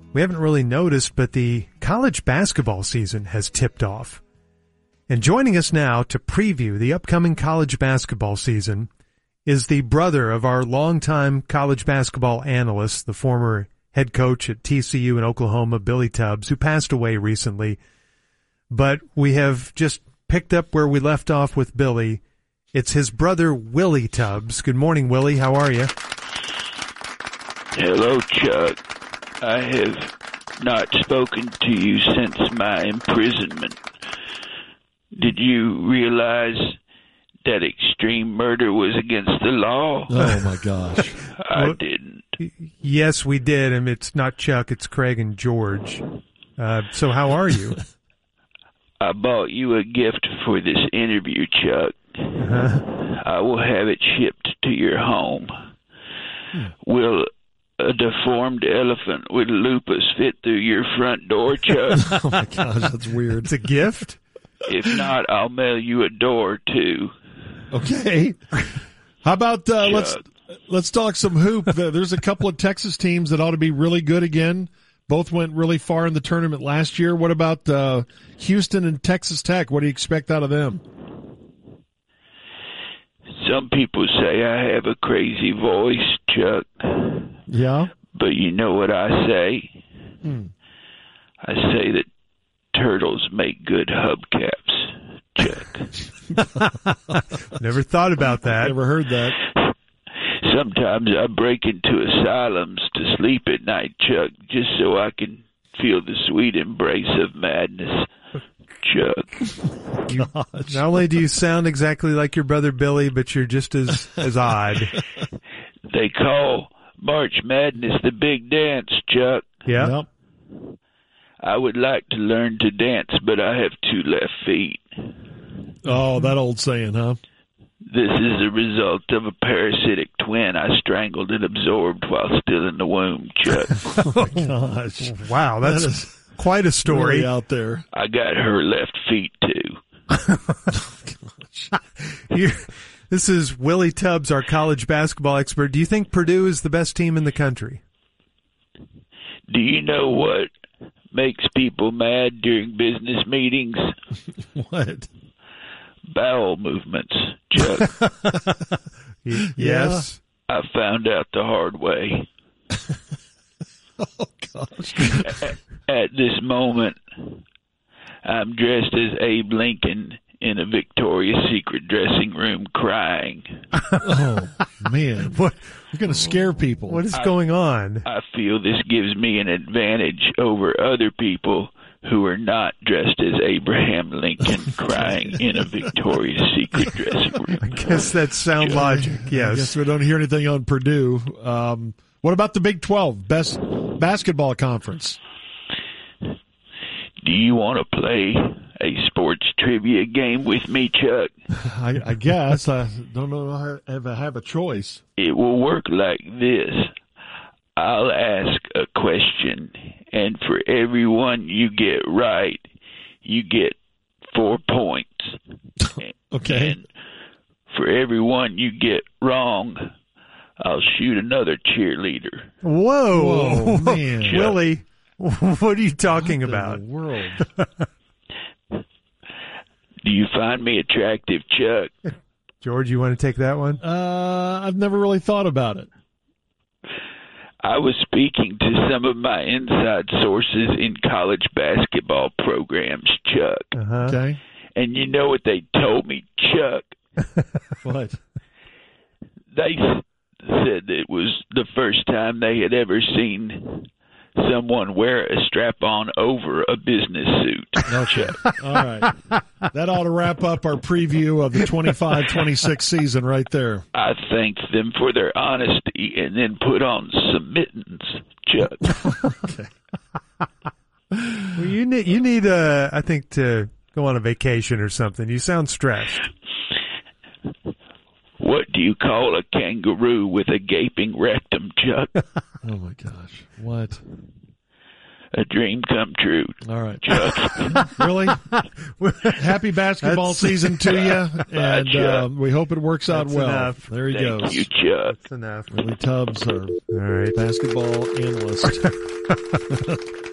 we haven't really noticed, but the college basketball season has tipped off. And joining us now to preview the upcoming college basketball season is the brother of our longtime college basketball analyst, the former head coach at TCU in Oklahoma, Billy Tubbs, who passed away recently. But we have just picked up where we left off with Billy. It's his brother, Willie Tubbs. Good morning, Willie. How are you? Hello, Chuck. I have not spoken to you since my imprisonment. Did you realize that extreme murder was against the law? Oh, my gosh. I didn't. Yes, we did. And it's not Chuck, it's Craig and George. So how are you? I bought you a gift for this interview, Chuck. I will have it shipped to your home. Will a deformed elephant with lupus fit through your front door, Chuck? Oh, my gosh, that's weird. It's a gift? If not, I'll mail you a door, too. Okay. How about let's talk some hoop. There's a couple of Texas teams that ought to be really good again. Both went really far in the tournament last year. What about Houston and Texas Tech? What do you expect out of them? Some people say I have a crazy voice, Chuck. Yeah? But you know what I say? I say that turtles make good hubcaps, Chuck. Never thought about that. Never heard that. Sometimes I break into asylums to sleep at night, Chuck, just so I can feel the sweet embrace of madness, Chuck. Not only do you sound exactly like your brother Billy, but you're just as odd. They call March Madness the big dance, Chuck. Yeah. Yep. I would like to learn to dance, but I have 2 left feet. Oh, that old saying, huh? This is the result of a parasitic twin I strangled and absorbed while still in the womb, Chuck. Oh, my gosh. Wow, That that's is quite a story. Really out there. I got her left feet, too. This is Willie Tubbs, our college basketball expert. Do you think Purdue is the best team in the country? Do you know what makes people mad during business meetings? What? Bowel movements, Chuck. Yes. I found out the hard way. Oh, gosh. At this moment, I'm dressed as Abe Lincoln in a Victoria's Secret dressing room crying. Oh, man. What? You're going to scare people. What is going on? I feel this gives me an advantage over other people who are not dressed as Abraham Lincoln crying in a Victoria's Secret dressing room. I guess that's sound logic, I yes. guess we don't hear anything on Purdue. What about the Big 12, best basketball conference? Do you want to play a sports trivia game with me, Chuck? I guess. I don't know if I have a choice. It will work like this. I'll ask a question, and for every one you get right, you get 4 points. Okay. And for every one you get wrong, I'll shoot another cheerleader. Whoa, man. Willie, what are you talking about? In the world. Do you find me attractive, Chuck? George, you want to take that one? I've never really thought about it. I was speaking to some of my inside sources in college basketball programs, Chuck. Okay. And you know what they told me, Chuck? What? They said it was the first time they had ever seen someone wear a strap-on over a business suit. Okay. All right. That ought to wrap up our preview of the 25-26 season right there. I thanked them for their honesty and then put on some mittens, Chuck. Okay. Well, you need I think, to go on a vacation or something. You sound stressed. What do you call a kangaroo with a gaping rectum, Chuck? Oh, my gosh. What? a dream come true. All right. Chuck. Really? Happy basketball season to you, and we hope it works out well. Enough. There he Thank goes. you, Chuck. That's enough. Willie Tubbs, our All right. basketball analyst.